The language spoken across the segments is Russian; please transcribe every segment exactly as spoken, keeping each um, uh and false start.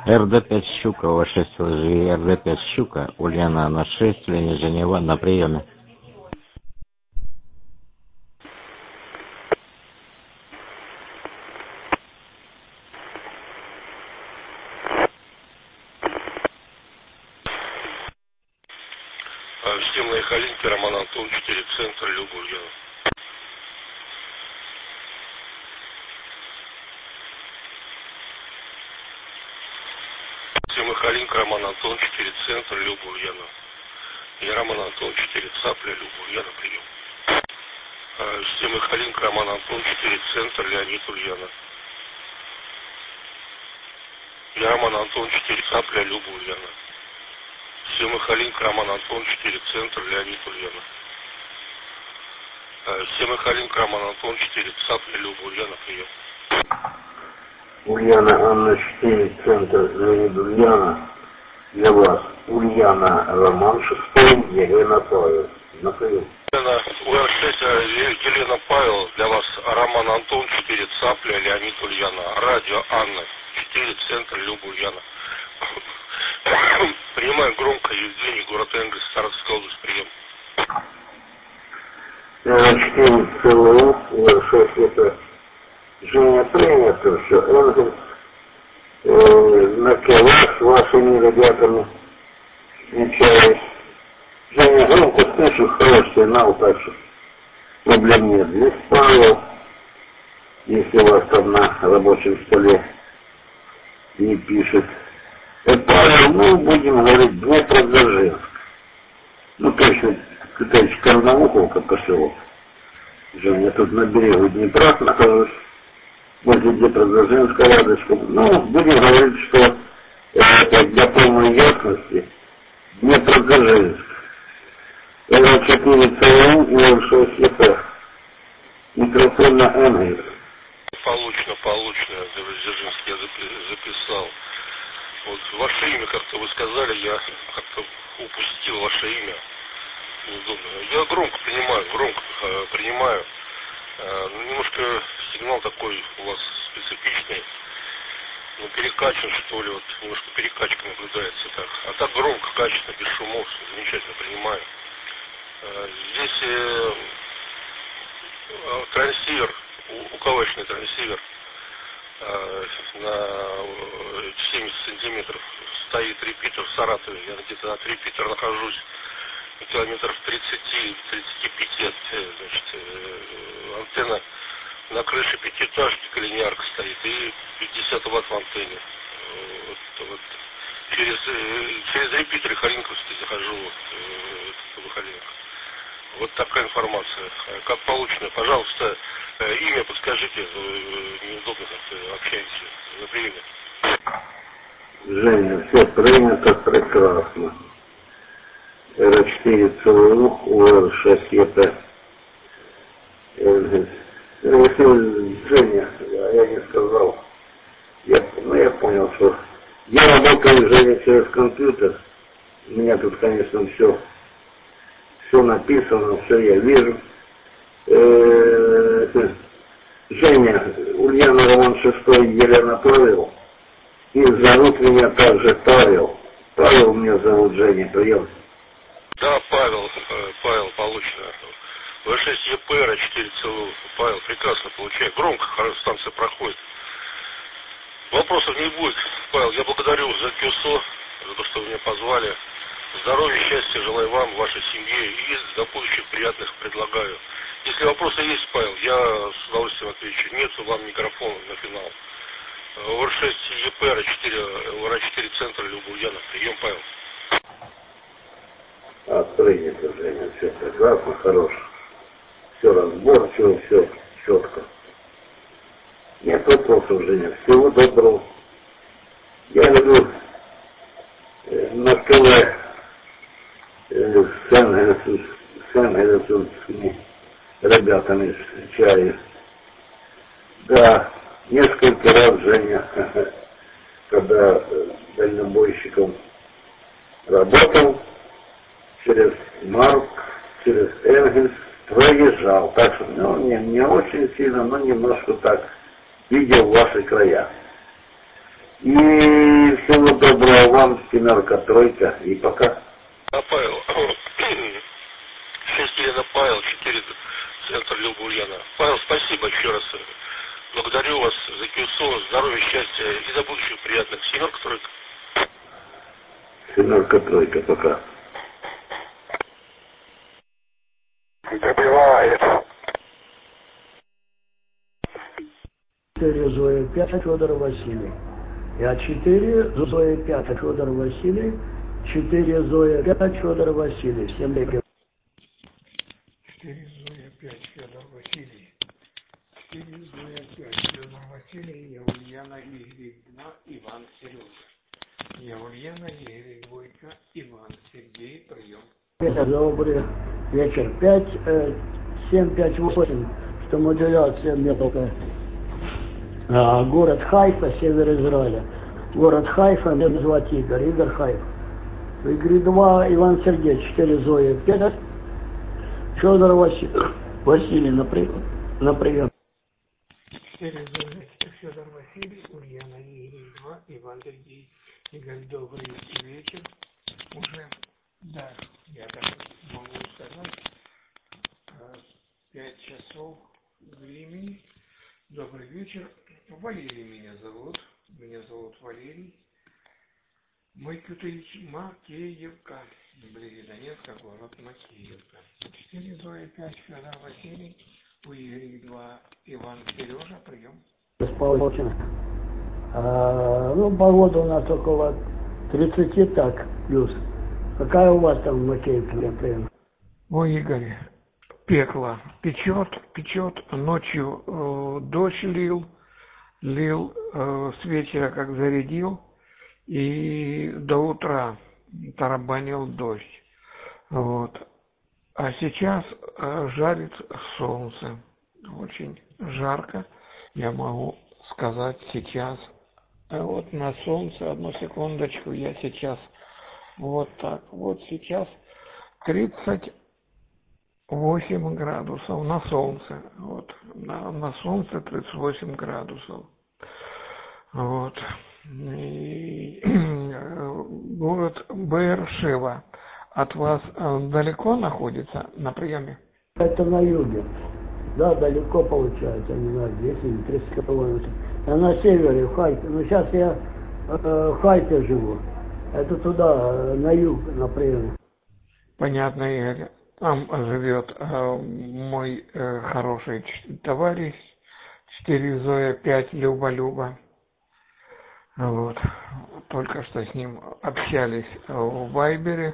эр дэ пять Щука, о шесть лжи, эр дэ пять Щука, Ульяна ноль шесть, Лени Женева на приеме. Системные Халинки, Роман Антон, четыре, центр, Люба, Ульяна. Системы Халинка, Роман Антон, четыре, центр, Люба, Ульяна. Я Роман Антон, четыре, цапля, Люба, Ульяна, прием. Системы Халинка, Роман Антон, четыре, центр, Леонид, Ульяна. Я Роман Антон, четыре, цапля, Люба, Ульяна. Системы Халинка, Роман Антон, четыре, центр, Леонид, Ульяна. Системы Халинка, Роман Антон, четыре, цапля, Люба, Ульяна, прием. Ульяна, Анна, четыре, центр, Леонид, Ульяна. Для вас Ульяна, Роман, шестой, Елена, Павел. На прием. Елена, УР шесть, Елена, Павел. Для вас Роман Антон, четыре, цапля, Леонид, Ульяна. Радио Анна, четыре, центр, Люба, Ульяна. Принимаю громко, Евгений, город Энгельс, Саратовская область, прием. четыре, ЦЛУ, УР шесть, это Женя, принято все, Энгельс. На килах с вашими ребятами встречаюсь. Женя, громко слышу, хороший сигнал, так что проблем нет. Здесь Павел, если у вас там на рабочем столе не пишет. Павел, ну, будем говорить, Днепродзержинск. Ну, точно, китайский Карнауховка, поселок. Женя, я тут на берегу Днепра нахожусь. Возле Днепродзержинска рядышком. Ну, будем говорить, что это для полной ясности Днепродзержинск. эр четыре ЦЛУ и эр шесть ЕП. Микрофон на Энгельс. Получно, получно. Дзержинск я записал. Вот ваше имя, как-то вы сказали, я как-то упустил ваше имя. Неудобно. Я громко принимаю, громко э, принимаю. Э, немножко сигнал такой у вас специфичный. Ну, перекачан, что ли, вот немножко перекачка наблюдается так. А так громко, качественно, без шумов, замечательно принимаю. Э, здесь э, э, трансивер, УКВшный трансивер э, на семьдесят сантиметров стоит репитер в Саратове. Я где-то от репитера нахожусь километров тридцать-тридцать пять от, значит, антенна на крыше пятиэтажки, коллинярка стоит, и пятьдесят ватт в антенне. Вот, вот. Через, через репитеры Халинковский захожу вот, в Халинок. Вот такая информация. Как получено, пожалуйста, имя подскажите, неудобно как-то общаемся на приеме. Женя, все принято прекрасно. эр четыре ЦЛУ, УР шесть ЕП. Если Женя, я не сказал, я, ну, я понял, что я работаю, Женя, через компьютер. У меня тут, конечно, все, все написано, все я вижу. Э-э- Женя, Ульяна, Роман шестой, Елена, Павел. И зовут меня также Павел. Павел меня зовут, Женя, прием. Да, Павел, Павел, получено. вэ шесть ЕП, эр четыре ЦЛУ. Павел, прекрасно получаю. Громко станция проходит. Вопросов не будет. Павел, я благодарю за КЮСО, за то, что вы меня позвали. Здоровья, счастья желаю вам, вашей семье и до будущих приятных предлагаю. Если вопросы есть, Павел, я с удовольствием отвечу. Нет, вам микрофон на финал. эр шесть ЕП, эр четыре, эр четыре центр, Люба, Ульяна. Прием, Павел. А, принято, Женя, все прекрасно, хорош. Все разборчиво, все четко. Нет вопросов, Женя. Всего доброго. Я люблю э, на ТВ э, с энгельсовскими ребятами встречаюсь. Да, несколько раз, Женя, когда э, дальнобойщиком работал, через Марк, через Энгельс проезжал. Так что, ну, не, не очень сильно, но немножко так видел ваши края. И всего доброго вам, семерка, тройка, и пока. А Павел, шесть Елена Павел, четыре центр Люба Ульяна. Павел, спасибо еще раз. Благодарю вас за КЮСО, здоровья, счастья и до будущих приятных. Семерка, тройка. Семерка, тройка, пока. Добивает. четыре Зоя пять Федор Василий. Я четыре Зоя пять Федор Василий. четыре Зоя пять Федор Василий. Всем привет. четыре Зоя пять Федор Василий. четыре Зоя пять Федор Василий. Я Ульяна Игорь два Иван Сережа. Я Ульяна Игорь Войка Иван Сергей, прием. Добрый вечер. пять семь пять восемь. Что модуляция мелкая. А, город Хайфа, север Израиля. Город Хайфа, меня звать Игорь, Игорь Хайф. Игорь два, Иван Сергей, четыре Зоя, пять. Федор Василий, Василий на прием. На прием. четыре Зоя, Федор Василий, Ульяна Игорь два, Иван Сергей. Игорь, добрый вечер. Уже, да, я так могу сказать, пять часов времени. Добрый вечер. Валерий меня зовут. Меня зовут Валерий. Майкютович, Макеевка. Ближе Донецка, город Макеевка. четыре Зоя пять Федор Василий. У Игоря два Иван Сережа, прием. Расположено. А, ну, погода у нас около тридцати так плюс. Какая у вас там в Макеевке прием? Ой, Игорь, пекло. Печет, печет. Ночью э, дождь лил. Лил э, с вечера, как зарядил, и до утра тарабанил дождь. Вот. А сейчас э, жарит солнце. Очень жарко, я могу сказать сейчас. А вот на солнце, одну секундочку, я сейчас вот так. Вот сейчас тридцать восемь градусов на солнце. Вот. На, на солнце тридцать восемь градусов. Вот. И, город Беэр-Шева от вас далеко находится на приеме? Это на юге. Да, далеко получается, не знаю, двести или триста километров. А на севере, в Хайпе. Ну, сейчас я э, в Хайпе живу. Это туда, на юг, на приеме. Понятно, Игорь. Там живет э, мой э, хороший товарищ, четыре Зоя пять Люба-Люба. Вот. Только что с ним общались в Вайбере.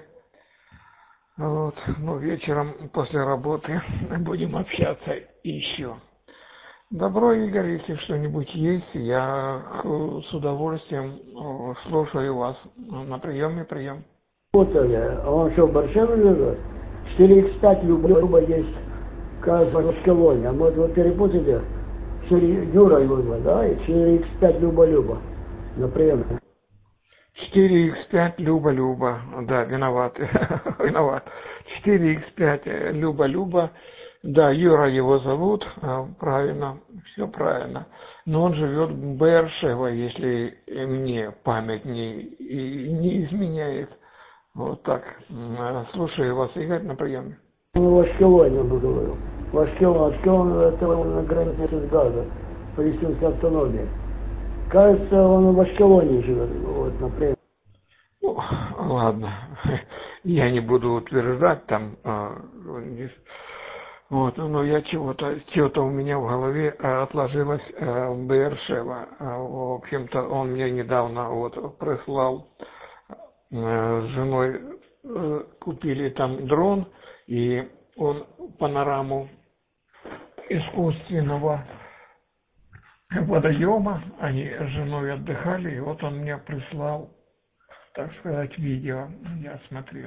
Вот. Ну, вечером после работы будем общаться еще. Добро, Игорь, если что-нибудь есть, я с удовольствием слушаю вас. На приеме прием. Путали. А он что, в Баршеве живет? четыре икс пять Люба есть, кажется, в Ашкелоне. А может, вы перепутали? Юра его звать, да? И четыре икс пять Люба-Люба. На приеме. четыре икс пять Люба-Люба. Да, виноват. Виноват. четыре икс пять Люба-Люба. Да, Юра его зовут. Правильно. Все правильно. Но он живет в Беэр-Шева, если мне память не, не изменяет. Вот так. Слушаю вас, Игорь, на приеме. Он в Ашкелоне, он говорил. В Ашкелоне. Ашкелон это на границе с Газа. Палестинской автономии. Кажется, он в Ашкелоне живет. Вот, например. Ну, ладно. Я не буду утверждать там. Вот, но я чего-то, чего-то у меня в голове отложилось в Беэр-Шева. В общем-то, он мне недавно вот прислал, с женой купили там дрон, и он панораму искусственного водоема, они с женой отдыхали, и вот он мне прислал, так сказать, видео, я смотрел.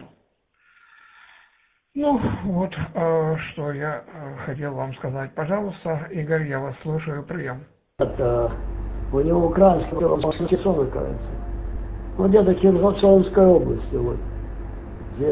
Ну, вот, э, что я э, хотел вам сказать. Пожалуйста, Игорь, я вас слушаю, прием. Это у него украинский Херсон, кажется. Ну, где-то Херсонской области, вот.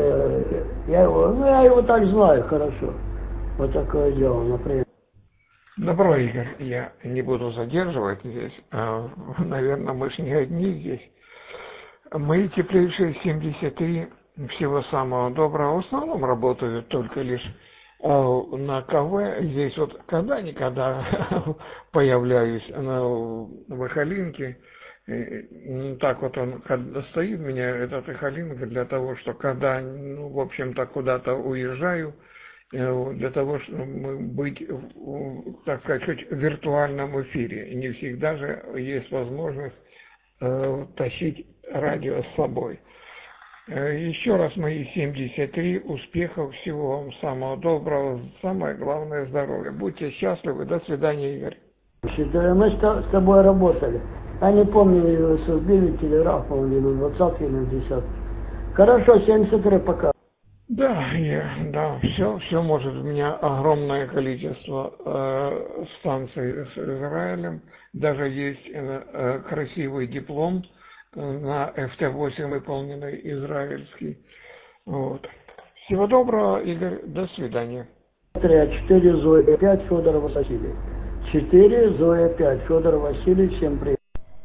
Где я его, ну, я его так знаю хорошо. Вот такое дело, например. Добро, Игорь, я не буду задерживать здесь. Наверное, мы ж не одни здесь. Мои теплейшие семьдесят три, всего самого доброго, в основном работают только лишь на КВ. Здесь вот когда-никогда появляюсь на Выхолинке. Так вот он стоит у меня, этот Выхолинка, для того, что когда, ну, в общем-то, куда-то уезжаю, для того, чтобы быть, так сказать, в виртуальном эфире. Не всегда же есть возможность э, тащить радио с собой. Еще раз мои семьдесят три, успехов, всего вам самого доброго, самое главное здоровья. Будьте счастливы, до свидания, Игорь. Мы с тобой работали. Я не помню, его судили, телеграфом или на двадцатке, или на десятке. Хорошо, семьдесят три, пока. Да, я, да, все, все может. У меня огромное количество э, станций с Израилем. Даже есть э, красивый диплом на эф тэ восемь выполненный израильский. Вот. Всего доброго, Игорь, до свидания. четыре Зоя пять Федор Василий. четыре Зоя пять Федор Василий, всем привет.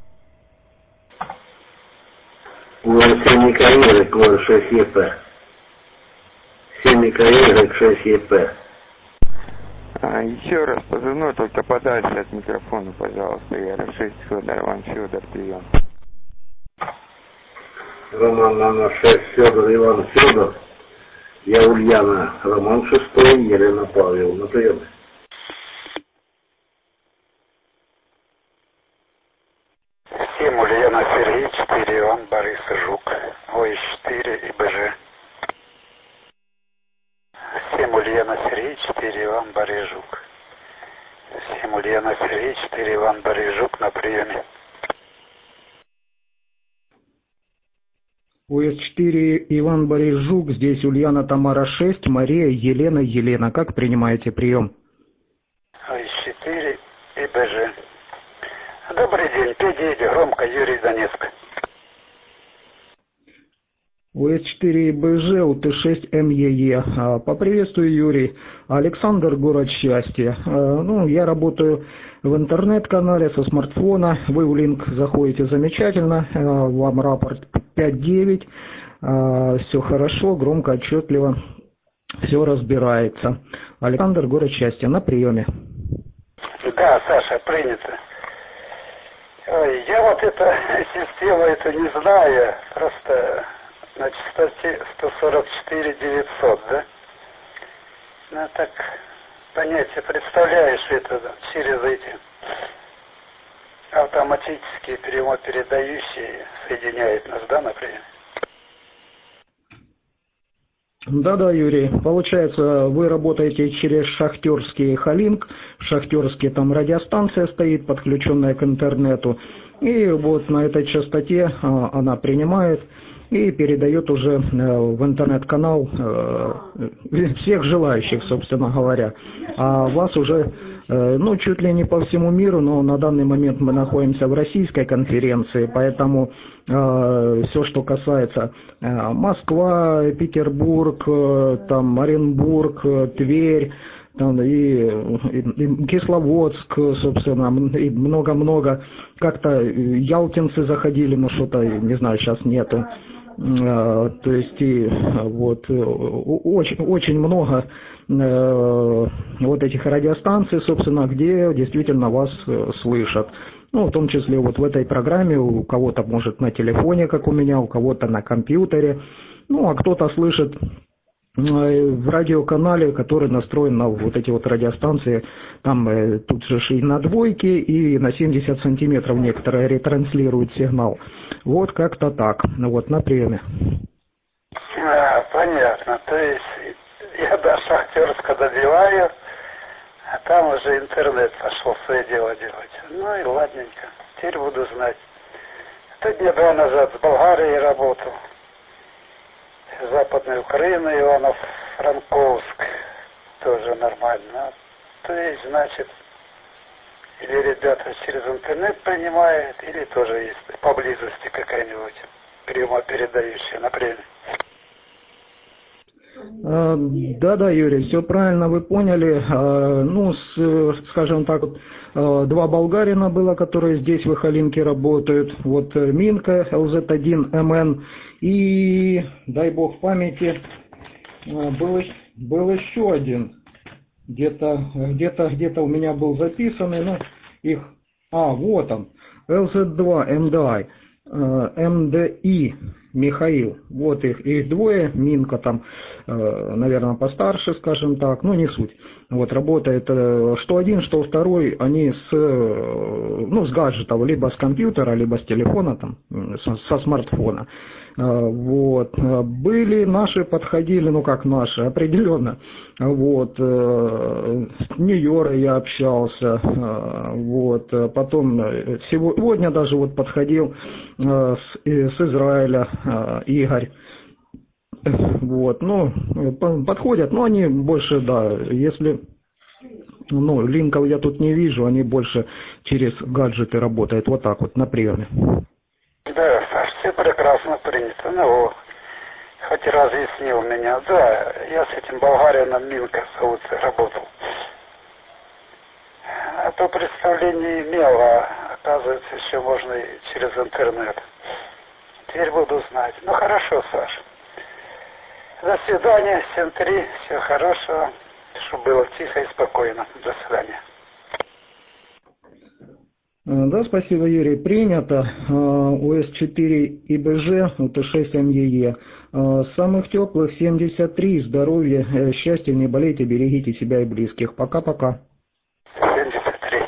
семь Микаэля, шесть е пэ. семь Микаэля, шесть е пэ. А, еще раз позывной, только подальше от микрофона, пожалуйста. Я шесть Федор, Иван Федор, прием. Роман номер шесть, Федор, Иван Федор. Я Ульяна, Роман шестой, Елена Павел. На приеме. семь Ульяна Сергей, четыре Иван Борис Жук, ой четыре и бэ жэ. семь Ульяна Сергей, четыре Иван Борис Жук. семь Ульяна Сергей, четыре Иван Борис Жук, на приеме. о эс четыре Иван Борис Жук, здесь Ульяна Тамара шесть, Мария Елена Елена. Как принимаете прием? ой четыре и бэ жэ. Добрый день, пейте громко, Юрий, Донецк. о эс четыре бэ жэ, у тэ шесть эм е е. Поприветствую, Юрий. Александр, город счастья. Ну, я работаю в интернет-канале со смартфона. Вы в линк заходите замечательно. Вам рапорт пять девять. Все хорошо, громко, отчетливо. Все разбирается. Александр, город счастья, на приеме. Да, Саша, принято. Ой, я вот эту систему эту не знаю, просто на частоте сто сорок четыре девятьсот, да? Ну так понятие представляешь, это через эти автоматические приемо-передающие соединяют нас, да, например? Да-да, Юрий. Получается, вы работаете через шахтерский холинг. Шахтерский там радиостанция стоит, подключенная к интернету. И вот на этой частоте а, она принимает и передает уже в интернет-канал всех желающих, собственно говоря. А вас уже, ну, чуть ли не по всему миру, но на данный момент мы находимся в российской конференции, поэтому все, что касается Москва, Петербург, там, Оренбург, Тверь, там, и, и, и Кисловодск, собственно, и много-много. Как-то ялтинцы заходили, но что-то, не знаю, сейчас нету. То есть, и, вот, очень, очень много вот этих радиостанций, собственно, где действительно вас слышат. Ну, в том числе вот в этой программе у кого-то, может, на телефоне, как у меня, у кого-то на компьютере. Ну, а кто-то слышит в радиоканале, который настроен на вот эти вот радиостанции, там э, тут же и на двойке, и на семьдесят сантиметров некоторые ретранслируют сигнал. Вот как-то так. Ну вот, на приеме. А, понятно. То есть я до Шахтерска добиваю, а там уже интернет пошел свое дело делать. Ну и ладненько. Теперь буду знать. Тут дня два назад с Болгарией работал. Западная Украина, Ивано-Франковск, тоже нормально. То есть, значит, или ребята через интернет принимают, или тоже есть поблизости какая-нибудь приемо-передающая, например. Да-да, Юрий, все правильно вы поняли. Ну, с, скажем так, два болгарина было, которые здесь в Ихалинке работают. Вот Минка, эл зет один эм эн и, дай бог памяти, был, был еще один. Где-то, где-то, где-то у меня был записанный, ну, их, а, вот он, эл зет два эм ди ай, эм ди и Михаил, вот их, их двое, Минка там, наверное, постарше, скажем так, ну, не суть. Вот, работает, что один, что второй, они с, ну, с гаджетов, либо с компьютера, либо с телефона, там, со, со смартфона. Вот, были наши, подходили, ну, как наши, определенно. Вот, с Нью-Йорком я общался, вот, потом сегодня даже вот подходил с, с Израиля Игорь. Вот, ну, подходят, но они больше, да, если, ну, линков я тут не вижу, они больше через гаджеты работают, вот так вот, на приеме. Да, Саш, все прекрасно принято, ну, хоть разъяснил меня, да, я с этим болгарином Минка зовут, работал. А то представление имел, а оказывается, еще можно и через интернет. Теперь буду знать. Ну, хорошо, Саш. До свидания, семь три, всего хорошего, чтобы было тихо и спокойно. До свидания. Да, спасибо, Юрий. Принято. о эс четыре и бэ жэ, у тэ шесть эм е е. Самых теплых семьдесят три, здоровья, счастья, не болейте, берегите себя и близких. Пока-пока. семьдесят три.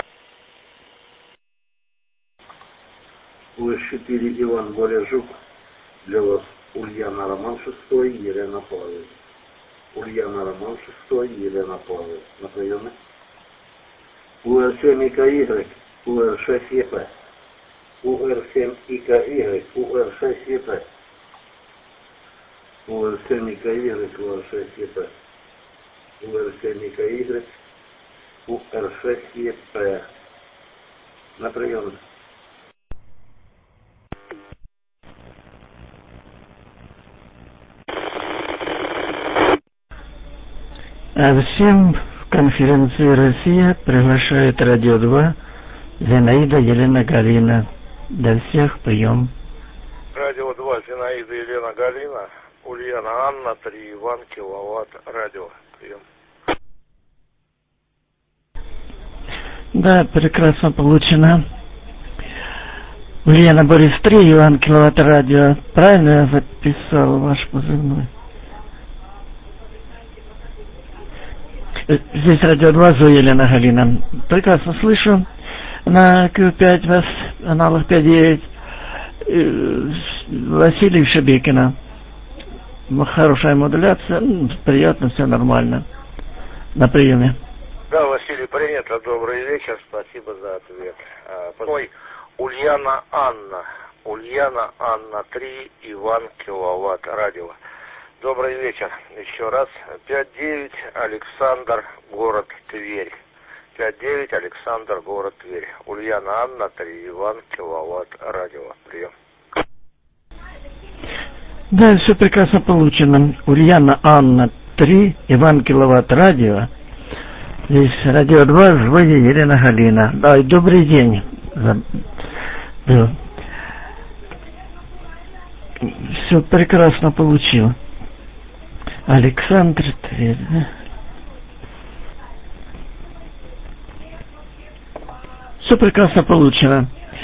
о эс четыре Иван Боряжук, для вас Ульяна Роман шестой, Елена Павловна. Ульяна Роман шестой, Елена Павловна. На приеме. у эр семь и ка игрек, у эр шесть е пэ. у эр семь и ка игрек, у эр шесть е пэ. у эр семь и ка игрек, у эр шесть е пэ. у эр семь и ка игрек, у эр шесть е пэ. На приеме. Всем в конференции «Россия» приглашает Радио два Зинаида Елена Галина. Для всех прием. Радио два Зинаида Елена Галина, Ульяна Анна, три Иван, киловатт, радио, прием. Да, прекрасно получено. Ульяна Борис три, Иван, киловатт, радио. Правильно я записал ваш позывной? Здесь Радио два, Зоя Елена Галина. Прекрасно слышу. На Q пять вас, аналог пять девять. Василий Шебекина. Хорошая модуляция. Приятно, все нормально. На приеме. Да, Василий, принято. Добрый вечер. Спасибо за ответ. Ой, Ульяна Анна. Ульяна Анна три, Иван, киловатт, радио. Добрый вечер. Еще раз. пять девять, Александр, город Тверь. пять девять, Александр, город Тверь. Ульяна Анна, три, Иван, киловатт, радио. Прием. Да, все прекрасно получено. Ульяна Анна, три, Иван, киловатт, радио. Здесь Радио два, Зоя Елена Галина. Да, и добрый день. Да. Все прекрасно получил. Александр Тверь, да? Все прекрасно получено.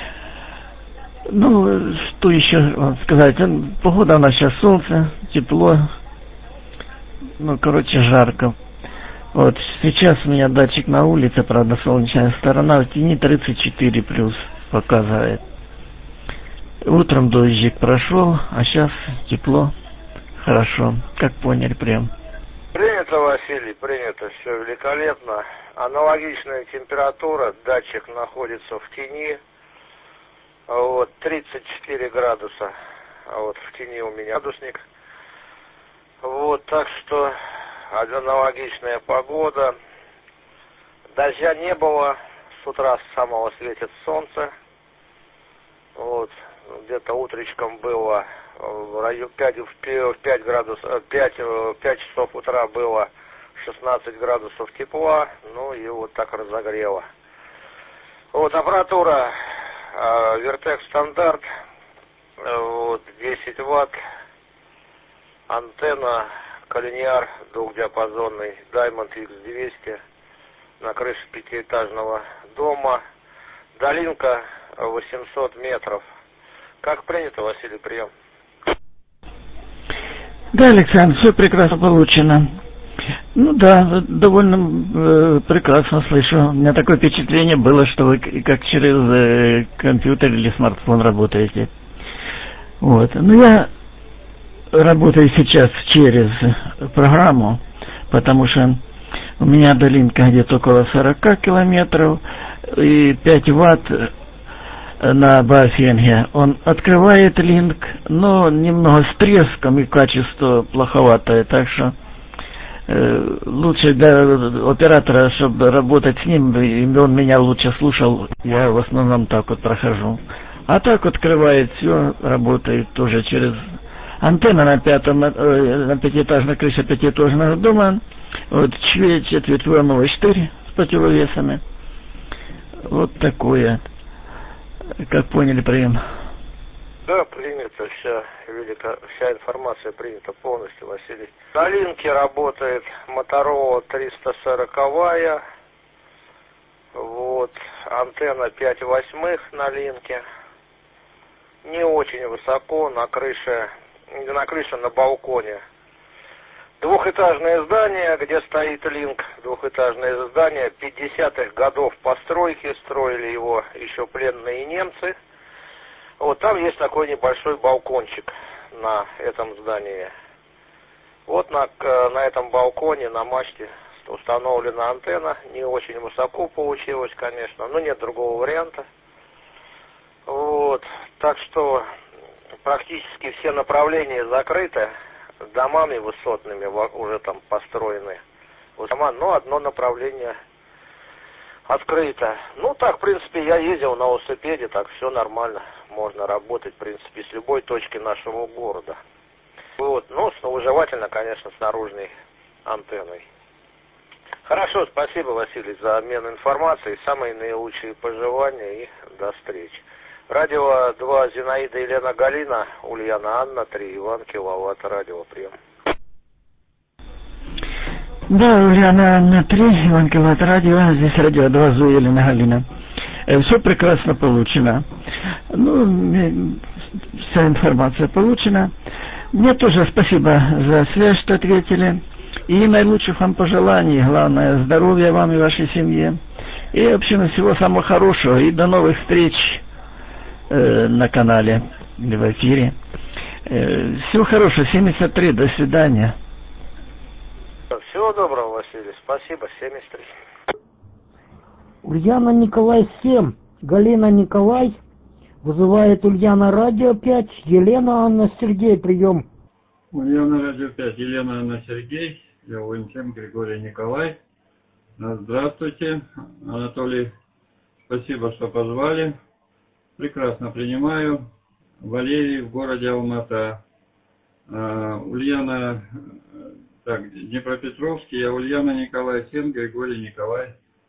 Ну, что еще сказать? Погода у нас сейчас солнце, тепло. Ну, короче, жарко. Вот, сейчас у меня датчик на улице, правда, солнечная сторона, в тени тридцать четыре плюс показывает. Утром дождик прошел, а сейчас тепло. Хорошо, как поняли, прям. Принято, Василий, принято, все великолепно. Аналогичная температура, датчик находится в тени, вот, тридцать четыре градуса, вот, в тени у меня градусник. Вот, так что аналогичная погода. Дождя не было, с утра с самого светит солнце, вот, где-то утречком было в районе пять градусов, пять, пять часов утра было шестнадцать градусов тепла, ну и вот так разогрело. Вот аппаратура э, Вертек стандарт, э, вот десять ватт, антенна коллинеар двухдиапазонный Diamond икс двести на крыше пятиэтажного дома, долинка восемьсот метров. Как принято, Василий, прием? Да, Александр, все прекрасно получено. Ну да, довольно э, прекрасно слышу. У меня такое впечатление было, что вы как через э, компьютер или смартфон работаете. Вот. Ну я работаю сейчас через программу, потому что у меня долинка где-то около сорок километров и пять ватт на Баофенге. Он открывает линк, но немного с треском и качество плоховатое, так что э, лучше для оператора, чтобы работать с ним, и он меня лучше слушал, я в основном так вот прохожу. А так открывает все, работает тоже через антенна на пятом, э, на пятиэтажной крыше пятиэтажного дома, вот четверть четыре с противовесами. Вот такое. Как поняли, прием? Да, принято, вся, велика, вся информация принята полностью, Василий. На линке работает Motorola триста сороковая, вот, антенна пять восьмых на линке, не очень высоко, на крыше, на крыше, на балконе. Двухэтажное здание, где стоит линк, двухэтажное здание, пятидесятых годов постройки, строили его еще пленные немцы. Вот там есть такой небольшой балкончик на этом здании. Вот на, на этом балконе, на мачте установлена антенна, не очень высоко получилось, конечно, но нет другого варианта. Вот, так что практически все направления закрыты. Домами высотными уже там построены дома, но одно направление открыто. Ну так, в принципе, я ездил на велосипеде, так все нормально. Можно работать, в принципе, с любой точки нашего города. Вот, ну, желательно, конечно, с наружной антенной. Хорошо, спасибо, Василий, за обмен информацией. Самые наилучшие пожелания и до встречи. Радио два, Зинаида, Елена, Галина, Ульяна, Анна, три, Иван, Киловатт, радио, прием. Да, Ульяна, Анна, три, Иван, Киловатт, радио, здесь радио два, Зу, Елена, Галина. Э, все прекрасно получено. Ну, вся информация получена. Мне тоже спасибо за связь, что ответили. И наилучших вам пожеланий, главное, здоровья вам и вашей семье. И, в общем, всего самого хорошего. И до новых встреч на канале или в эфире. Всего хорошего, семьдесят три, до свидания. Всего доброго, Василий, спасибо, семьдесят три. Ульяна, Николай, семь, Галина, Николай, вызывает Ульяна, радио пять, Елена, Анна, Сергей, прием. Ульяна, радио пять, Елена, Анна, Сергей, я Владимир, Григорий, Николай. Здравствуйте, Анатолий, спасибо, что позвали. Прекрасно принимаю. Валерий в городе Алмата. А, Ульяна, так, Днепропетровский, я Ульяна, Николай, семь, Григорий, Николай.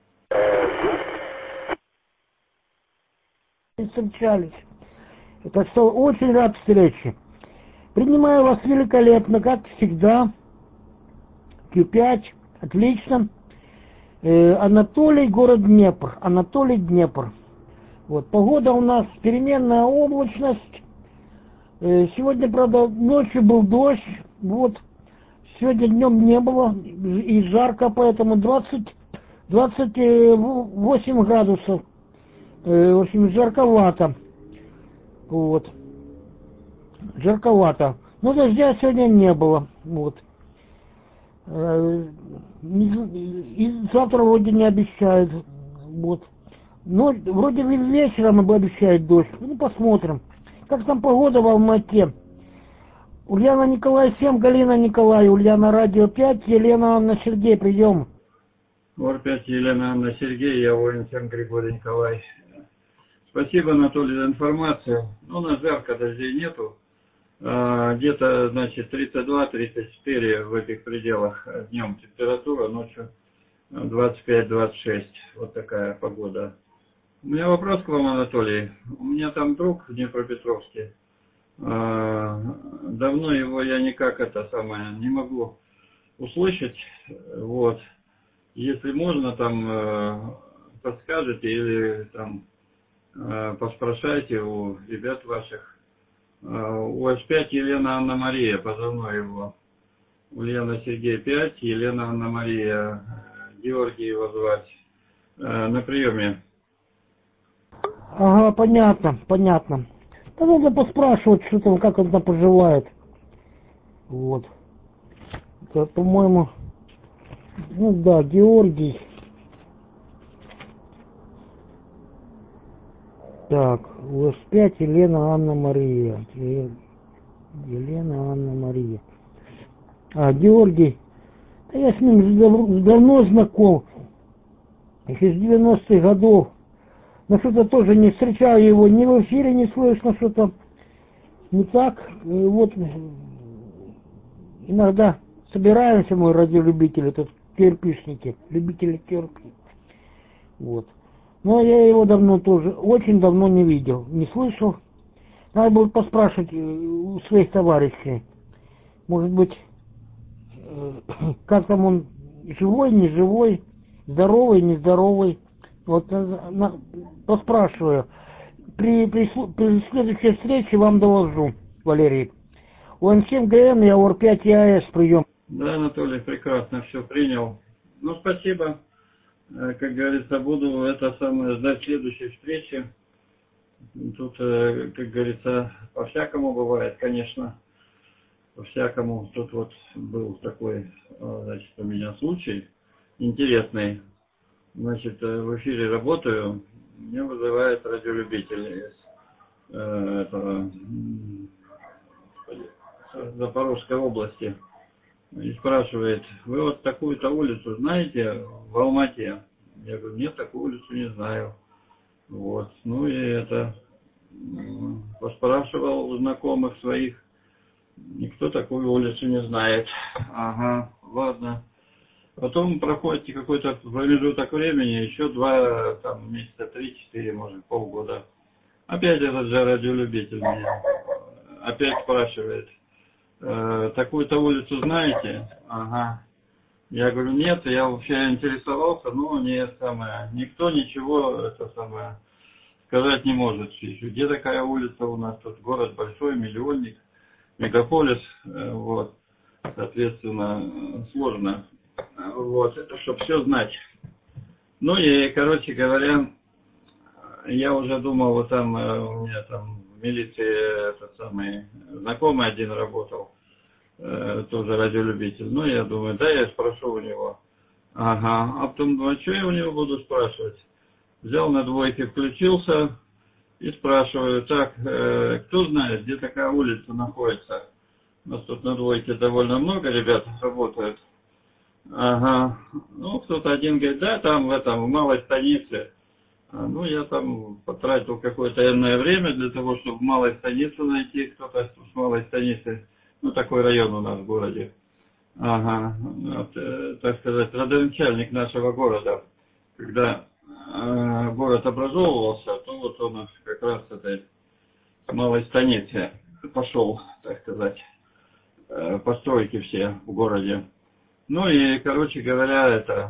Встречались. Так что очень рад встрече. Принимаю вас великолепно, как всегда. Q пять, отлично. Э, Анатолий, город Днепр. Анатолий, Днепр. Вот, погода у нас переменная облачность. Э, сегодня, правда, ночью был дождь. Вот. Сегодня днем не было. И жарко, поэтому двадцать, двадцать восемь градусов. Э, в общем, жарковато. Вот. Жарковато. Но дождя сегодня не было. Вот. Э, и завтра вроде не обещают. Вот. Но вроде вечером обещают дождь. Ну, посмотрим. Как там погода в Алмате? Ульяна, Николай, семь, Галина, Николай, Ульяна, радио пять, Елена, Анна, Сергей, прием. Гор пять, Елена, Анна, Сергей, я воин семь, Григорий, Николай. Спасибо, Анатолий, за информацию. Ну, у нас жарко, дождей нету. А, где-то, значит, тридцать два — тридцать четыре в этих пределах днем температура, ночью двадцать пять — двадцать шесть. Вот такая погода. У меня вопрос к вам, Анатолий. У меня там друг в Днепропетровске. А, давно его я никак это самое не могу услышать. Вот. Если можно, там э, подскажете или там э, поспрашайте у ребят ваших. Э, у эс пять Елена Анна Мария, позывной его. Ульяна Сергей пять, Елена Анна Мария, Георгий его звать. Э, на приеме. Ага, понятно, понятно. Да надо поспрашивать, что там, как он там поживает. Вот. Это, по-моему, ну да, Георгий. Так, у эс пять Елена Анна Мария. Елена Анна Мария. А, Георгий. Да я с ним дав- давно знаком. Еще с девяностых годов. Но что-то тоже не встречаю его, ни в эфире не слышно, что-то не так. И вот иногда собираемся мы, радиолюбители, тут кирпичники, любители кирпичей. Вот. Но я его давно тоже, очень давно не видел, не слышал. Надо будет поспрашивать у своих товарищей. Может быть, как там он, живой, не живой, здоровый, нездоровый. Вот на, на, поспрашиваю. При, при, при следующей встрече вам доложу, Валерий. У эн семь гэ эм и ор пять и а эс прием. Да, Анатолий, прекрасно все принял. Ну, спасибо. Как говорится, буду это самое ждать следующей встречи. Тут, как говорится, по-всякому бывает, конечно. По-всякому. Тут вот был такой, значит, у меня случай интересный. Значит, в эфире работаю, меня вызывает радиолюбитель из э, этого, Запорожской области и спрашивает: вы вот такую-то улицу знаете в Алмате? Я говорю: нет, такую улицу не знаю. Вот, ну и это, поспрашивал у знакомых своих, никто такую улицу не знает. Ага, ладно. Потом проходит какой-то промежуток времени, еще два, там, месяца три-четыре, может, полгода. Опять этот же радиолюбитель меня опять спрашивает: э, такую-то улицу знаете? Ага. Я говорю: нет, я вообще интересовался, но не самое, никто ничего это самое сказать не может. Где такая улица у нас? Тут город большой, миллионник, мегаполис, вот, соответственно, сложно. Вот, это чтобы все знать. Ну и, короче говоря, я уже думал, вот там у меня там в милиции этот самый знакомый один работал, тоже радиолюбитель. Ну, я думаю, да, я спрошу у него. Ага, а потом думаю, что я у него буду спрашивать? Взял на двойке, включился и спрашиваю: так, э, кто знает, где такая улица находится? У нас тут на двойке довольно много ребят работают. Ага. Ну, кто-то один говорит: да, там в этом, в малой станице. А, ну, я там потратил какое-то энное время для того, чтобы в малой станице найти, кто-то с малой станицы. Ну, такой район у нас в городе. Ага. Вот, э, так сказать, родоначальник нашего города. Когда э, город образовывался, то вот он как раз с этой малой станицы пошел, так сказать, э, постройки все в городе. Ну и, короче говоря, это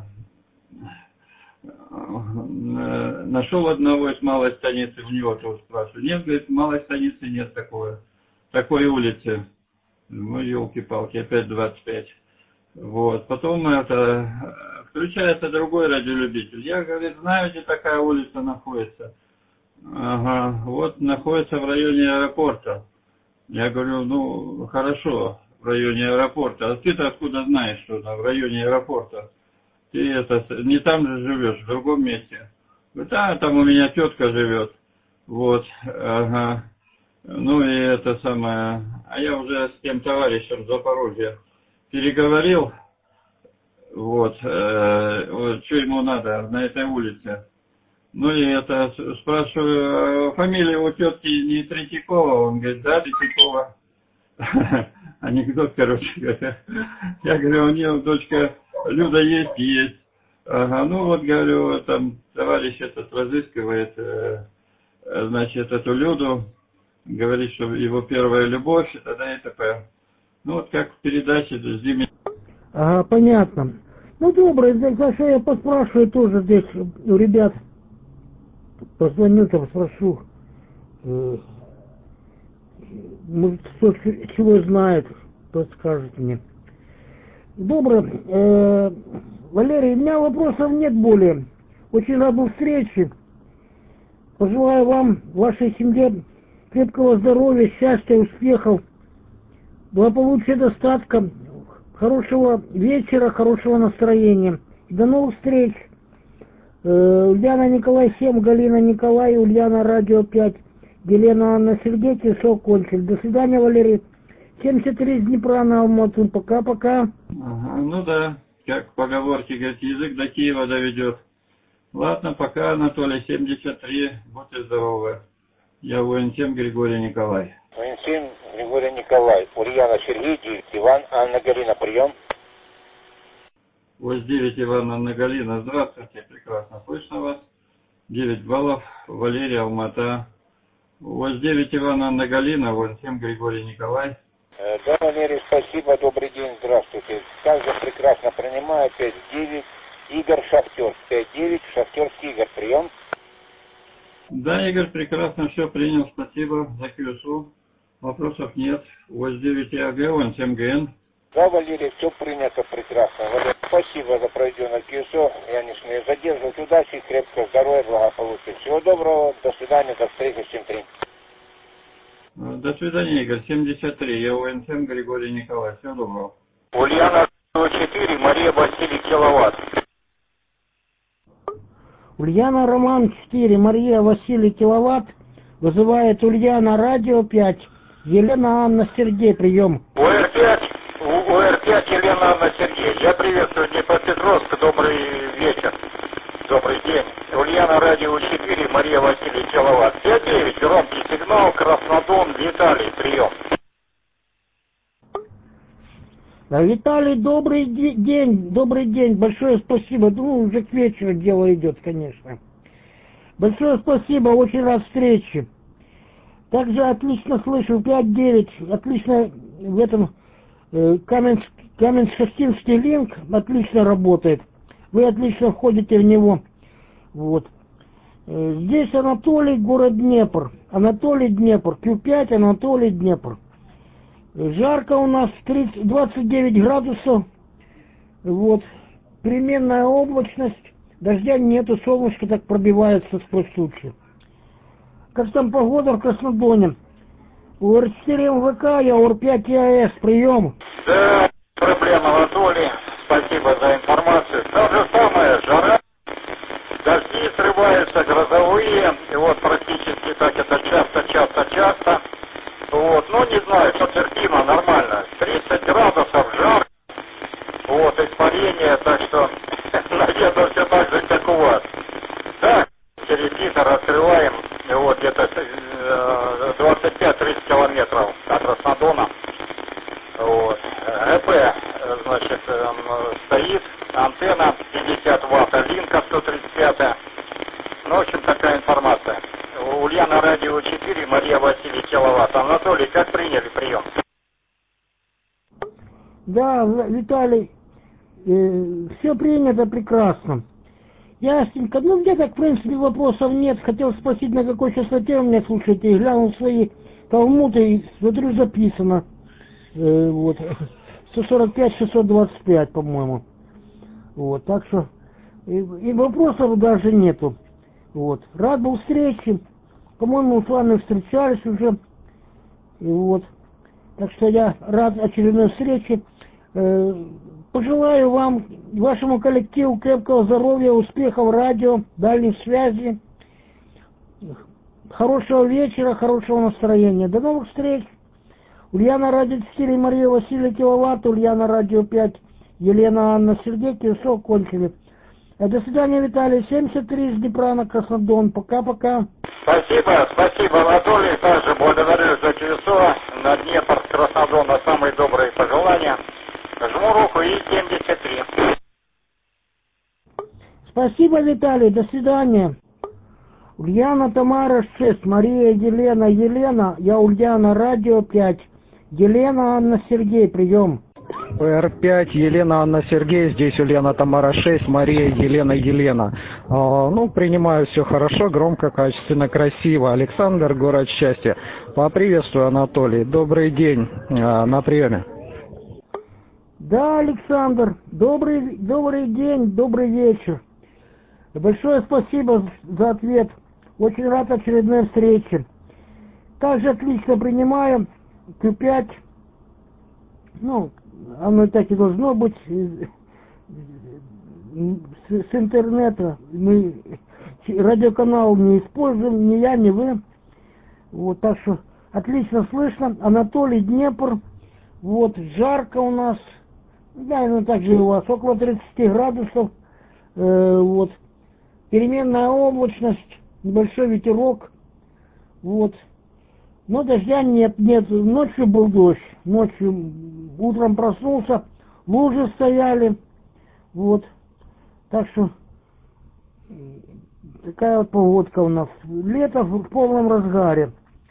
нашел одного из малой станицы, у него тоже спрашиваю. Нет, говорит, в малой станице нет такой, такой улицы. Ну, елки-палки, опять двадцать пять. Вот. Потом это включается другой радиолюбитель. Я, говорит, знаю, где такая улица находится. Ага, вот находится в районе аэропорта. Я говорю: ну, хорошо, в районе аэропорта. А ты-то откуда знаешь, что там в районе аэропорта? Ты это, не там же живешь, в другом месте. Говорит: да, там у меня тетка живет. Вот, ага. Ну и это самое. А я уже с тем товарищем в Запорожье переговорил. Вот, э, вот, что ему надо на этой улице. Ну и это, спрашиваю, фамилия у тетки не Третьякова? Он говорит, да, Третьякова. Анекдот, короче говоря. Я говорю, у нее дочка Люда есть, есть. Ага, ну вот, говорю, там товарищ этот разыскивает, э, значит, эту Люду, говорит, что его первая любовь, и т.д. и т.п. Ну вот как в передаче «Зимний». Ага, понятно. Ну, добрый, значит, я поспрашиваю тоже здесь у ребят. Позвоню там, спрошу. Э, может, кто чего знает, подскажет мне. Добро. Э, Валерий, у меня вопросов нет более. Очень рад был встрече. Пожелаю вам, вашей семье крепкого здоровья, счастья, успехов, благополучия, достатка, хорошего вечера, хорошего настроения. И до новых встреч. Э, Ульяна Николай семь, Галина Николай, Ульяна Радио пять, Елена Анна Сергей, все кончили. До свидания, Валерий. семьдесят три из Днепра на Алмату. Пока-пока. Ага, ну да, как в поговорке говорит, язык до Киева доведет. Ладно, пока, Анатолий, семьдесят три, будьте здоровы. Я воин семь, Григорий Николай. воин семь, Григорий Николай. Ульяна Сергей, девять, Иван, Анна Галина, прием. ось девять, Иван, Анна Галина, здравствуйте, прекрасно слышно вас. девять баллов, Валерий, Алмата. ось девять, Иван, Анна Галина, воин семь, Григорий Николай. Да, Валерий, спасибо, добрый день, здравствуйте. Также прекрасно принимаю, пять девять, Игорь Шахтер, пять девять, Шахтерский Игорь, прием. Да, Игорь, прекрасно все принял, спасибо за КСУ. Вопросов нет. ось девять, АГ, он семь ГН. Да, Валерий, все принято прекрасно. Валерий, спасибо за проведенное КСУ. Я не смею задерживать. Удачи, крепкого здоровья, благополучия. Всего доброго, до свидания, до встречи, семь три. До свидания, Игорь, семьдесят три. Я воин семь, Григорий Николай. Всего доброго. Ульяна четыре, Мария Василий, киловатт. Ульяна Роман четыре, Мария Василий, киловатт. Вызывает Ульяна Радио пять, Елена Анна Сергей, прием. УР пять, УР пять, Елена Анна Сергей. Я приветствую Днепропетровск, добрый вечер, добрый день. Ульяна Радио четыре, Мария Василий, киловатт. пять девять, громкий сигнал, Краснодон, Виталий, прием. Виталий, добрый день, добрый день, большое спасибо. Ну, уже к вечеру дело идет, конечно. Большое спасибо, очень рад встрече. Также отлично слышу, пять девять, отлично в этом э, Каменск, Каменск-Шахтинский линк отлично работает. Вы отлично входите в него. Вот. Э, здесь Анатолий, город Днепр. Анатолий, Днепр, Q пять, Анатолий, Днепр. Жарко у нас, тридцать, двадцать девять градусов. Вот. Переменная облачность. Дождя нету, солнышко так пробивается сквозь тучи. Как там погода в Краснодоне? У эр четыре эм вэ ка, я УР пять ИАС, прием. Да, проблема, Анатолий. Спасибо за информацию. То же самое, жара. Дожди срываются, грозовые. И вот практически так это часто, часто, часто. Вот, ну не знаю, что терпимо, нормально. тридцать градусов, жар. Вот, испарение, так что, наверное, все так же, как у вас. Так, репитер открываем, вот, где-то двадцать пять тридцать километров от Краснодона. Вот, ГП, значит, стоит, антенна пятьдесят ватт, линка сто тридцать пять. Ну, в общем, такая информация. Ульяна Радио четыре, Мария Василий, киловатт. Анатолий, как приняли прием? Да, Виталий, э, все принято прекрасно. Ясненько. Ну, где-то, в принципе, вопросов нет. Хотел спросить, на какой частоте вы меня слушаете. И глянул свои талмуды и смотрю, записано. Э, вот. сто сорок пять шестьсот двадцать пять, по-моему. Вот, так что и, и вопросов даже нету. Вот. Рад был встрече. По-моему, с вами встречались уже. И вот. Так что я рад очередной встрече. Э, пожелаю вам, вашему коллективу крепкого здоровья, успехов в радио, дальней связи, хорошего вечера, хорошего настроения. До новых встреч. Ульяна Радио четыре, Мария Василий, киловатт, Ульяна Радио пять, Елена Анна Сергей, все кончили. До свидания, Виталий. семьдесят три из Днепра на Краснодон. Пока-пока. Спасибо, спасибо, Анатолий. Также благодарю за часо на Днепр с Краснодона. Самые добрые пожелания. Жму руку и семьдесят три. Спасибо, Виталий. До свидания. Ульяна, Тамара, шесть. Мария, Елена, Елена. Я Ульяна, радио пять. Елена, Анна, Сергей, прием. эр пять, Елена, Анна, Сергей, здесь Ульяна, Тамара, шесть, Мария, Елена, Елена. А, ну, принимаю все хорошо, громко, качественно, красиво. Александр, город счастья. Поприветствую, Анатолий. Добрый день, а, на приеме. Да, Александр, добрый, добрый день, добрый вечер. Большое спасибо за ответ. Очень рад очередной встрече. Также отлично принимаю Q пять. Ну, оно и так и должно быть. С, с интернета мы радиоканал не используем, ни я, ни вы. Вот, так что отлично слышно. Анатолий, Днепр. Вот, жарко у нас. Да, ну так же у вас, около тридцати градусов. Э, вот. Переменная облачность, небольшой ветерок. Вот. Но дождя нет, нет. Ночью был дождь. Ночью, утром проснулся, лужи стояли. Вот. Так что такая вот погодка у нас. Лето в полном разгаре.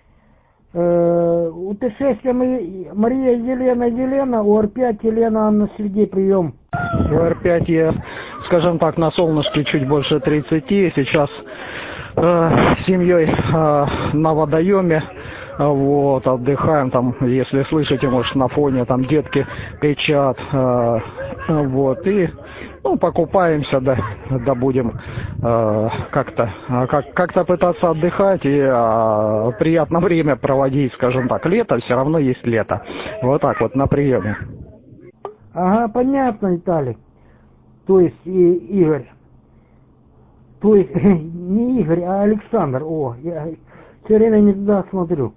У Т шесть Мария, Елена, Елена, у Р пять Елена, Анна, Сергей, прием. У Р пять я, скажем так, на солнышке чуть больше тридцати. Сейчас э, с семьей э, на водоеме. Вот, отдыхаем там, если слышите, может, на фоне там детки кричат. Э, вот, и ну, покупаемся, да, да будем э, как-то как, как-то пытаться отдыхать и э, приятно время проводить, скажем так. Лето все равно есть лето. Вот так вот на приеме. Ага, понятно, Виталий. То есть и, Игорь. То есть не Игорь, а Александр. О, я все время не туда смотрю.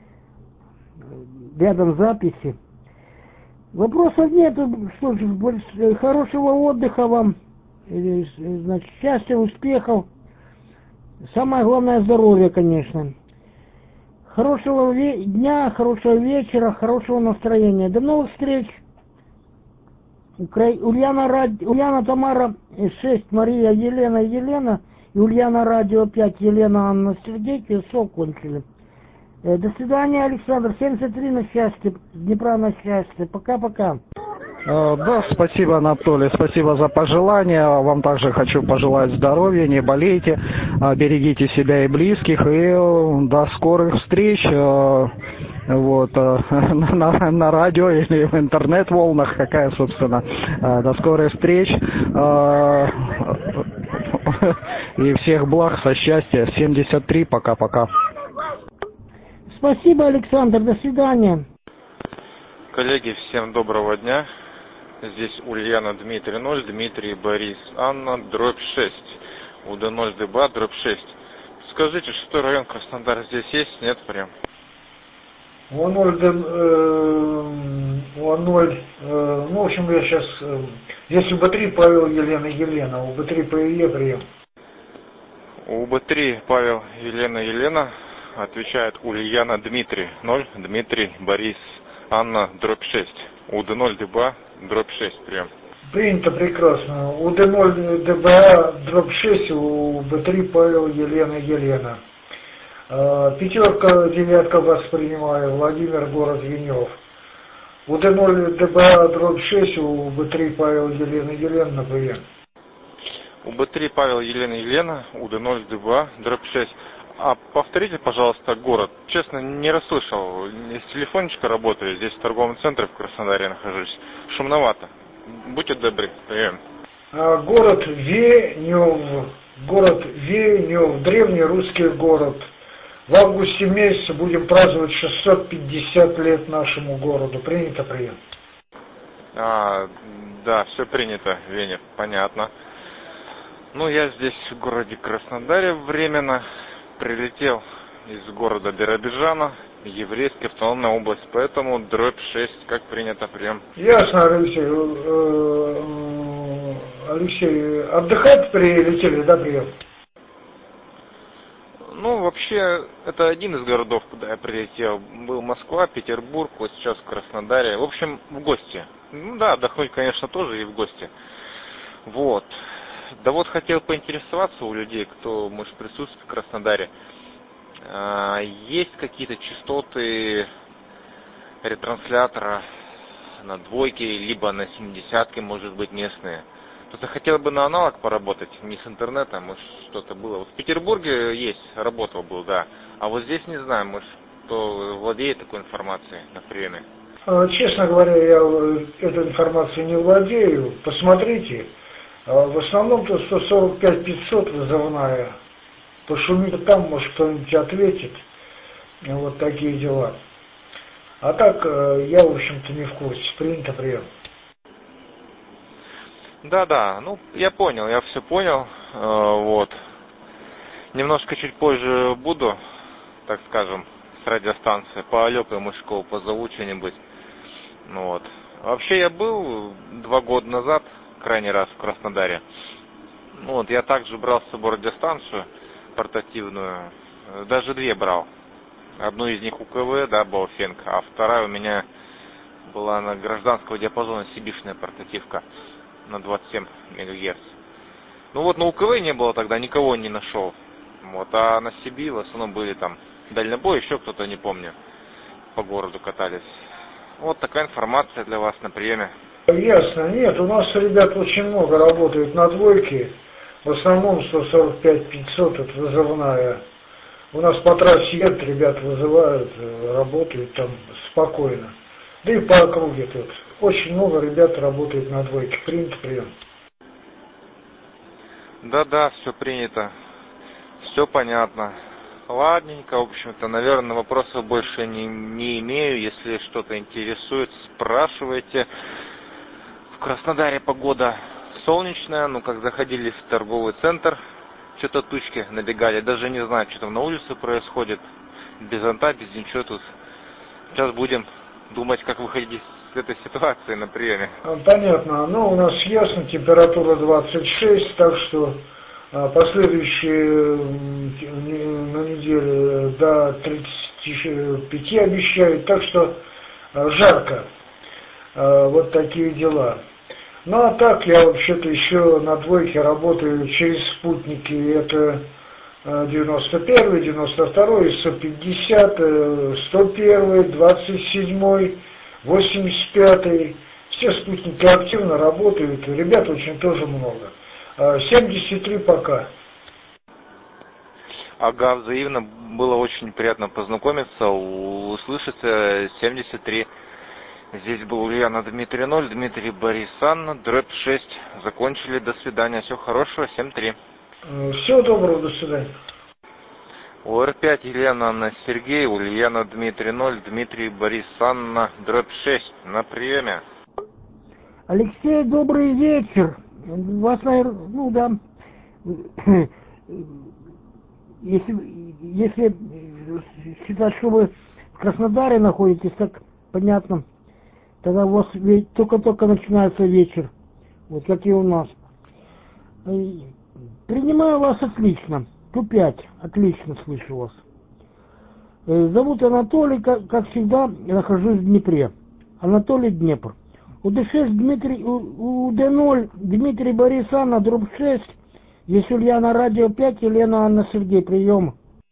Рядом записи. Вопросов нету, что ж, хорошего отдыха вам, значит, счастья, успехов, самое главное здоровье, конечно. Хорошего ве- дня, хорошего вечера, хорошего настроения. До новых встреч. Укра... Ульяна, Рад... Ульяна, Тамара, шесть, Мария, Елена, Елена, и Ульяна, радио пять, Елена, Анна, Сергей, все кончили. До свидания, Александр. семьдесят три на счастье. Днепра на счастье. Пока-пока. Да, спасибо, Анатолий. Спасибо за пожелания. Вам также хочу пожелать здоровья, не болейте, берегите себя и близких. И до скорых встреч вот, на, на, на радио или в интернет-волнах. Какая, собственно. До скорых встреч. И всех благ, со счастья. семьдесят три. Пока-пока. Спасибо, Александр. До свидания. Коллеги, всем доброго дня. Здесь Ульяна, Дмитрий ноль, Дмитрий, Борис, Анна, дробь шесть. УД ноль ДБА, дробь шесть. Скажите, шестой район Краснодар здесь есть? Нет, прям? У ноль, у ноль, ну, в общем, я сейчас, здесь у Б три Павел, Елена, Елена, у Б три П Е прием. У Б три Павел, Елена, Елена. Отвечает Ульяна, Дмитрий ноль, Дмитрий, Борис, Анна, дробь шесть. УД ноль ДБА, дробь шесть, прием. Принято, прекрасно. У Д ноль ДБА, дробь шесть, у Б три Павел, Елена, Елена. Пятерка, девятка вас принимаю, Владимир, город Венев. У Д ноль ДБА, дробь шесть, у Б три Павел, Елена, Елена, на прием. У Б три Павел, Елена, Елена, у Д ноль ДБА, дробь шесть. А повторите, пожалуйста, город. Честно, не расслышал. С телефончика работаю. Здесь в торговом центре в Краснодаре нахожусь. Шумновато. Будьте добры. Прием. А, город Венев. Город Венев. Древний русский город. В августе месяце будем праздновать шестьсот пятьдесят лет нашему городу. Принято, прием. А, да, все принято, Венев. Понятно. Ну, я здесь в городе Краснодаре временно. Прилетел из города Биробиджана, еврейская автономная область, поэтому дробь шесть, как принято, прием. Ясно, Алексей. Алексей, отдыхать прилетели, да, прием? Ну, вообще, это один из городов, куда я прилетел. Был Москва, Петербург, вот сейчас в Краснодаре. В общем, в гости. Ну да, отдохнуть, конечно, тоже и в гости. Вот. Да вот хотел поинтересоваться у людей, кто, может, присутствует в Краснодаре. А, есть какие-то частоты ретранслятора на двойке, либо на семидесятке, может быть, местные? Кто-то хотел бы на аналог поработать, не с интернетом, может, что-то было. Вот в Петербурге есть, работал был, да. А вот здесь не знаю, может, кто владеет такой информацией на приеме. Честно говоря, я этой информацией не владею. Посмотрите. В основном-то сто сорок пять пятьсот вызывная. Пошумит там, может, кто-нибудь ответит. Вот такие дела. А так, я, в общем-то, не в курсе. Принято, прием. Да-да, ну, я понял, я все понял, э, вот. Немножко чуть позже буду, так скажем, с радиостанции, по Алёку и Мышкову позову что-нибудь, ну вот. Вообще я был два года назад, крайний раз в Краснодаре, ну вот, я также брал с собой радиостанцию портативную, даже две брал. Одну из них УКВ, да, Бауфенг, а вторая у меня была на гражданского диапазона сибишная портативка на двадцать семь мегагерц. Ну вот на УКВ не было тогда, никого не нашел. Вот, а на Сиби в основном были там дальнобой, еще кто-то, не помню, по городу катались. Вот такая информация для вас на приеме. Ясно. Нет, у нас ребят очень много работают на двойке. В основном сто сорок пять пятьсот это вызывная. У нас по трассе едут, ребят вызывают, работают там спокойно. Да и по округе тут. Очень много ребят работает на двойке. Принято, прием. Да-да, все принято. Все понятно. Ладненько, в общем-то, наверное, вопросов больше не, не имею. Если что-то интересует, спрашивайте. В Краснодаре погода солнечная. Ну, как заходили в торговый центр, что-то тучки набегали. Даже не знаю, что там на улице происходит. Без зонта, без ничего тут. Сейчас будем думать, как выходить с этой ситуации на приеме. Понятно. Ну, у нас ясно, температура двадцать шесть, так что а, последующие на неделю до тридцати пяти обещают, так что а, жарко. А, вот такие дела. Ну, а так я вообще-то еще на двойке работаю через спутники. Это девяносто первый, девяносто второй, сто пятьдесят, сто один, двадцать семь, восемьдесят пять. Все спутники активно работают, ребят очень тоже много. семьдесят три пока. Ага, взаимно, было очень приятно познакомиться, услышать. Семьдесят три. Здесь был Ульяна Дмитрий ноль, Дмитрий Борис Анна, дробь шесть. Закончили, до свидания, всего хорошего, семь три. Всего доброго, до свидания. ОР пять, Елена Анна Сергей, Ульяна Дмитрий ноль, Дмитрий Борис Анна, дробь шесть, на приеме. Алексей, добрый вечер. Вас, наверное, ну да, если, если считать, что вы в Краснодаре находитесь, так понятно, тогда у вас только-только начинается вечер, вот как и у нас. Принимаю вас отлично. Ту пять. Отлично слышу вас. Зовут Анатолий, как, как всегда, нахожусь в Днепре. Анатолий, Днепр. У Д шесть Дмитрий, у, у Д ноль Дмитрий Борис Анна, дробь шесть. Здесь Ульяна, радио пять, Елена Анна Сергей, прием.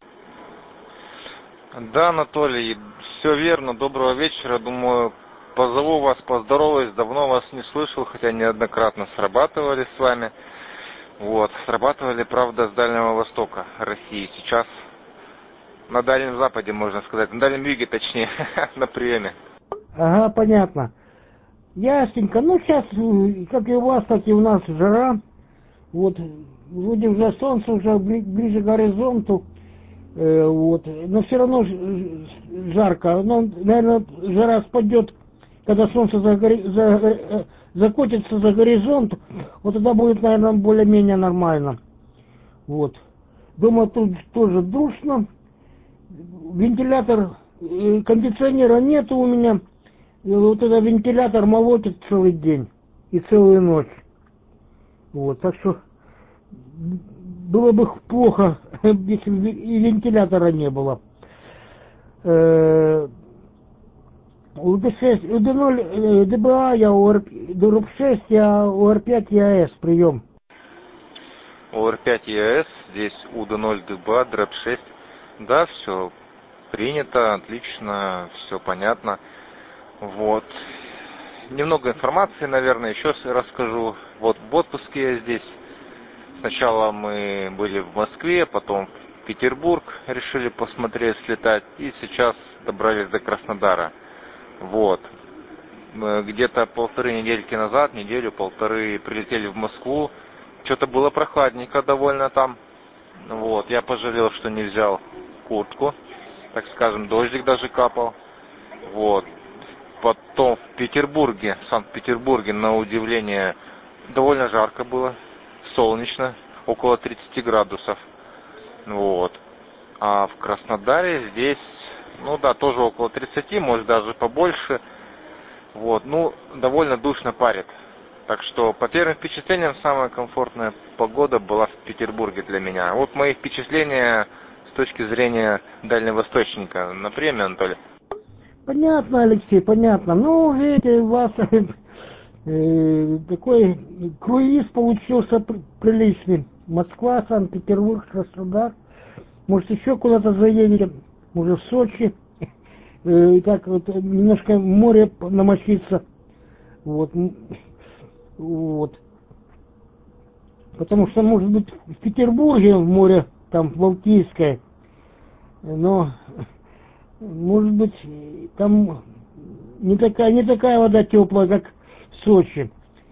Да, Анатолий, все верно. Доброго вечера. Думаю, позову вас, поздороваюсь. Давно вас не слышал, хотя неоднократно срабатывали с вами. Вот, срабатывали, правда, с Дальнего Востока России. Сейчас на Дальнем Западе, можно сказать, на Дальнем Юге, точнее, на приеме. Ага, понятно. Ясненько. Ну, сейчас, как и у вас, так и у нас жара. Вот, вроде уже солнце уже ближе к горизонту. Э, вот, но все равно жарко. Но, наверное, жара спадет, когда солнце за, за, закотится за горизонт, вот тогда будет, наверное, более-менее нормально. Вот. Дома тут тоже душно. Вентилятор, кондиционера нет у меня. И вот этот вентилятор молотит целый день и целую ночь. Вот, так что было бы плохо, если бы и вентилятора не было. У Д шесть, у Д ноль Д Б А я у Р шесть, я у Р пять Е А С, прием. У Р пять Е А С, здесь у Д ноль Д Б А, дробь шесть. Да, все принято, отлично, все понятно. Вот. Немного информации, наверное, еще расскажу. Вот в отпуске я здесь. Сначала мы были в Москве, потом в Петербург, решили посмотреть, слетать. И сейчас добрались до Краснодара. Вот. Мы где-то полторы недельки назад, неделю-полторы прилетели в Москву. Что-то было прохладненько довольно там. Вот. Я пожалел, что не взял куртку. Так скажем, дождик даже капал. Вот. Потом в Петербурге, в Санкт-Петербурге, на удивление, довольно жарко было. Солнечно, около тридцати градусов. Вот. А в Краснодаре здесь, ну да, тоже около тридцати, может даже побольше. Вот, ну, довольно душно парит. Так что, по первым впечатлениям, самая комфортная погода была в Петербурге для меня. Вот мои впечатления с точки зрения дальневосточника. На премию, Анатолий? Понятно, Алексей, понятно. Ну, видите, у вас э, такой круиз получился приличный. Москва, Санкт-Петербург, Краснодар. Может, еще куда-то заедете, может, в Сочи. И так вот немножко в море намочиться. Вот. Вот. Потому что, может быть, в Петербурге в море, там, Балтийское, но, может быть, там не такая, не такая вода теплая, как в Сочи.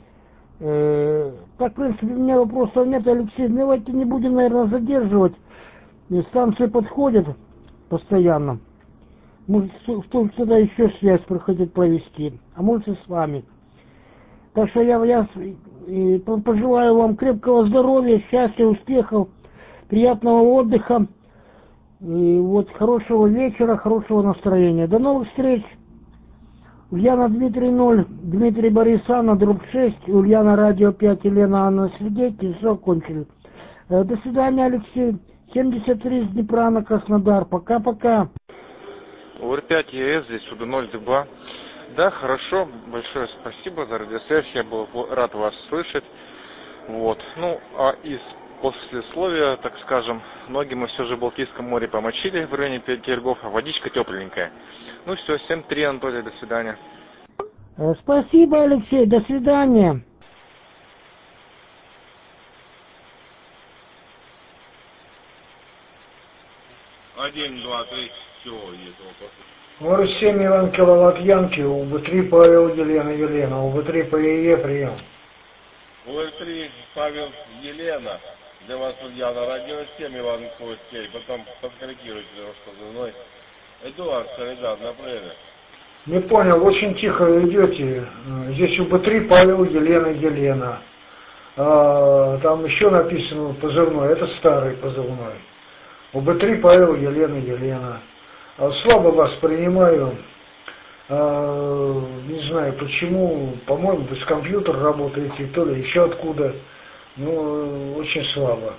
Э, так, в принципе, у меня вопросов нет, Алексей. Давайте не будем, наверное, задерживать. Станции подходят постоянно. Может, кто-то еще связь хотит провести, а может и с вами. Так что я, я пожелаю вам крепкого здоровья, счастья, успехов, приятного отдыха, и вот хорошего вечера, хорошего настроения. До новых встреч. Ульяна Дмитрий ноль, Дмитрий Борис Анна, дробь шесть, Ульяна Радио пять, Елена Анна Свидетель, все кончили. До свидания, Алексей. семьдесят три с Днепра на Краснодар. Пока-пока. У Р пять Е А С, здесь у Д ноль Д Б А. Да, хорошо, большое спасибо за радиосвязь, я был рад вас слышать. Вот. Ну, а из послесловия, так скажем, ноги мы все же в Балтийском море помочили в районе Петергоф, а водичка тепленькая. Ну все, семь три, Анатолий, до свидания. Спасибо, Алексей, до свидания. Один, два, три, все, есть вопрос. Может, семь Иван киловатт Янки, У Б три Павел Елена Елена, У Б три по Е Е прием. У Р три Павел Елена, для вас Ульяна, радио семь Иван Костей, потом подкорректируйте немножко за мной. Эдуард, Солидар, на премию. Не понял, очень тихо идете. Здесь У Б три Павел Елена Елена. А, там еще написано позывной, это старый позывной. У Б три Павел Елена Елена. А, слабо вас принимаю. А, не знаю почему, по-моему, без компьютера работаете, то ли еще откуда. Ну, очень слабо.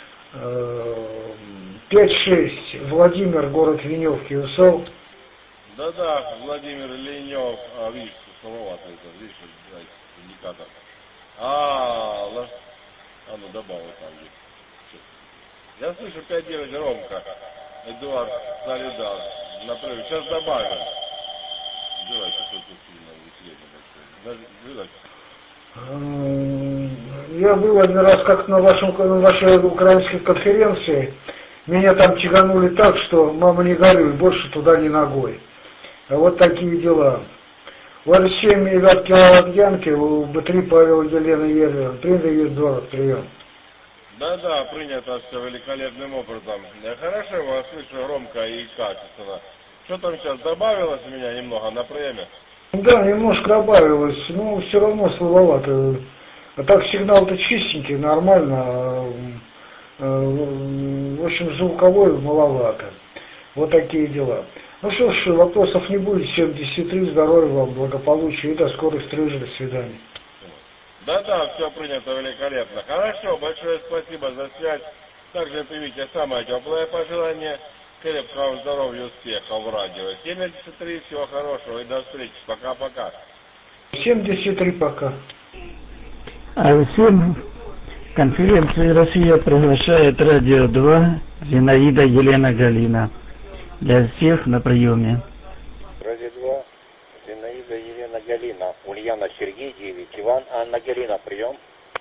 пять шесть, Владимир, город Веневки, УСО. Да-да, Владимир Ленев, а, видишь, слабовато это, видишь, индикатор. А, лаш... а ну добавил там есть. Я слышу пять девять Ромка, Эдуард Солидар, например, сейчас добавим. Давай, что тут сильно веселее. Я был один раз как на, вашем, на вашей украинской конференции, меня там тяганули так, что мама не горюй, больше туда ни ногой. Вот такие дела. У Р семь Иван киловатт Янки, у Б три Павел Елена Елена. Принято есть город, прием. Да-да, принято все великолепным образом. Я хорошо вас слышу громко и качественно. Что там сейчас добавилось у меня немного на премию? Да, немножко добавилось, но все равно слабовато. А так сигнал-то чистенький, нормально. В общем, звуковой маловато. Вот такие дела. Ну что ж, вопросов не будет. семьдесят три, здоровья вам, благополучия и до скорых встреч, до свидания. Да-да, все принято великолепно. Хорошо, большое спасибо за связь. Также примите самое теплое пожелание. Крепкого здоровья, успехов в радио. семьдесят три, всего хорошего и до встречи. Пока-пока. семьдесят три пока. А всем конференции Россия приглашает Радио два, Зинаида Елена Галина. Для всех на приеме. Радио два, Зинаида Елена Галина. Ульяна Сергей девять, Иван Анна Галина. Прием.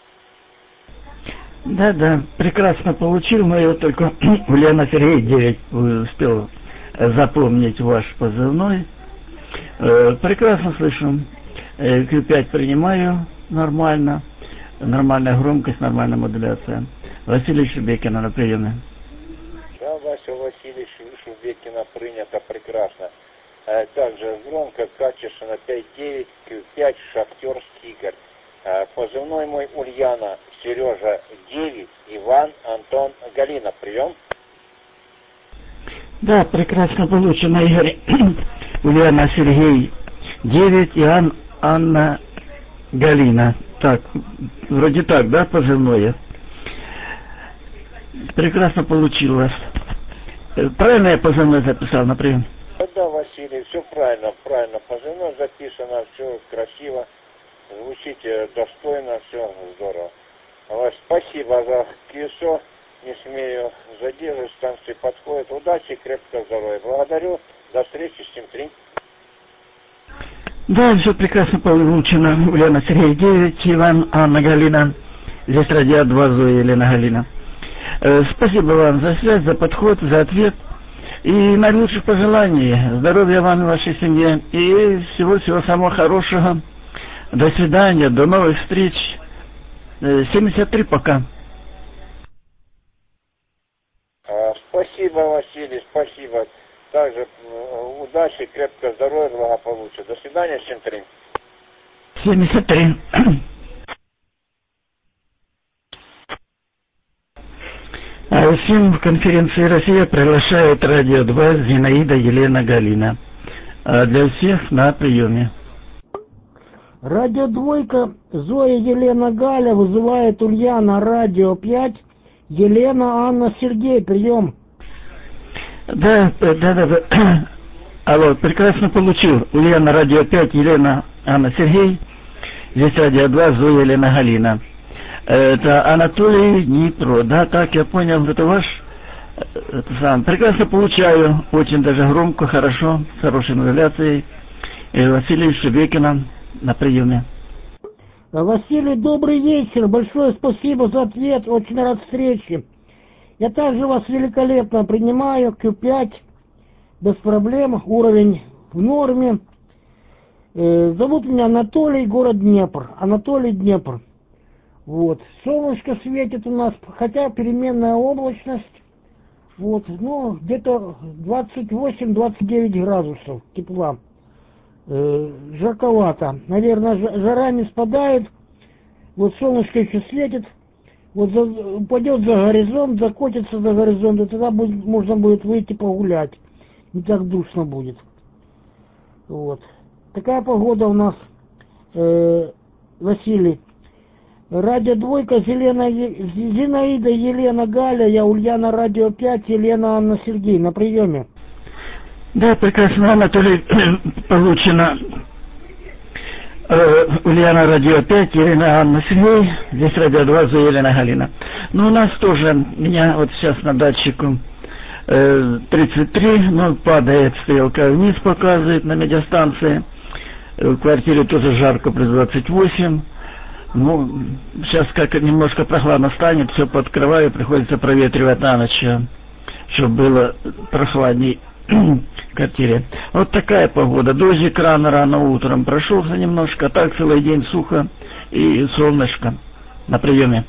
Да, да, прекрасно получил, но я только Ульяна Сергей девять успел запомнить ваш позывной. Э, прекрасно слышу. Э, Q пять принимаю нормально. Нормальная громкость, нормальная модуляция. Василий Шубекина на приеме. Да, Вася Василий Шубекина принято прекрасно. А также громко, качественно пять девять, Q пять, Шахтерский Игорь. А позывной мой Ульяна Сережа девять, Иван Антон Галина. Прием. Да, прекрасно получено, Игорь. Ульяна Сергей девять, Иоанн Анна Галина. Так, вроде так, да, позывное? Прекрасно получилось. Правильно я позывной записал, например? Да, Василий, все правильно, правильно. Позывной записано, все красиво. Звучите достойно, все здорово. Вас спасибо за КСО. Не смею задерживать, станции подходят. Удачи, крепкого здоровья. Благодарю. До встречи, семь три. Да, все прекрасно получено. Ульяна Сергей девять, Иван Анна Галина. Здесь Радио два, Зоя Елена Галина. Э, спасибо вам за связь, за подход, за ответ. И наилучших пожеланий. Здоровья вам и вашей семье. И всего-всего самого хорошего. До свидания, до новых встреч. семьдесят три пока. Спасибо, Василий, спасибо. Также удачи, крепкого здоровья, благополучия. До свидания, семь три. семьдесят три. А всем в конференции Россия приглашает Радио два, Зинаида Елена Галина. А для всех на приеме. Радио двойка, Зоя Елена Галя, вызывает Ульяна, Радио пять, Елена Анна Сергей, прием. Да, да, да, да. Алло, прекрасно получил. Ульяна, Радио пять, Елена Анна Сергей. Здесь Радио два, Зоя Елена Галина. Это Анатолий Днепро. Да, так, я понял, это ваш. Это сам. Прекрасно получаю. Очень даже громко, хорошо, с хорошей модуляцией. Василий Шубекина на приеме. Василий, добрый вечер. Большое спасибо за ответ. Очень рад встрече. Я также вас великолепно принимаю. Q пять. Без проблем. Уровень в норме. Э, зовут меня Анатолий, город Днепр. Анатолий, Днепр. Вот. Солнышко светит у нас, хотя переменная облачность. Вот. Ну, где-то двадцать восемь - двадцать девять градусов тепла. Э, жарковато. Наверное, жара не спадает. Вот солнышко еще светит. Вот за, упадет за горизонт, закотится за горизонт, и тогда будет, можно будет выйти погулять. Не так душно будет. Вот. Такая погода у нас, э, Василий. Радио двойка, Зелена, Зинаида Елена Галя, я Ульяна, Радио пять, Елена Анна Сергей. На приеме. Да, прекрасно, Анатолий, получено. Э, Ульяна, Радио пять, Елена Анна Сергей. Здесь Радио два, Зоя Елена Галина. Ну, у нас тоже, меня вот сейчас на датчику э, тридцать три, но падает стрелка вниз, показывает на медиастанции. В квартире тоже жарко, плюс двадцать восемь. Ну, сейчас как немножко прохладно станет, все подкрываю, приходится проветривать на ночь, чтобы было прохладней в квартире. Вот такая погода. Дождик рано, рано утром прошелся немножко, а так целый день сухо и солнышко. На приеме.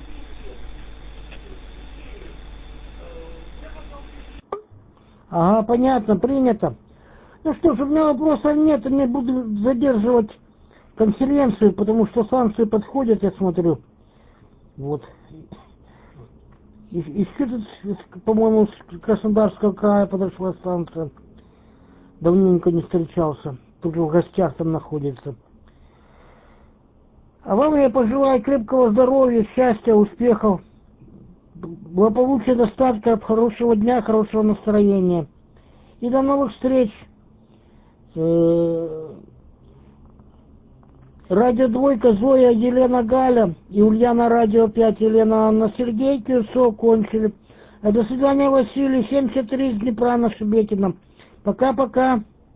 Ага, понятно, принято. Ну что ж, у меня вопросов нет, не буду задерживать конференцию, потому что станции подходят, я смотрю. Вот. И, и тут, по-моему, с Краснодарского края подошла станция. Давненько не встречался. Тут в гостях там находится. А вам я пожелаю крепкого здоровья, счастья, успехов, благополучия, достатка, хорошего дня, хорошего настроения. И до новых встреч. Радио Двойка, Зоя, Елена, Галя и Ульяна, Радио пять, Елена, Анна, Сергей, Кирсо, кончили. До свидания, Василий, семьдесят три из Днепра на Шебекино. Пока-пока.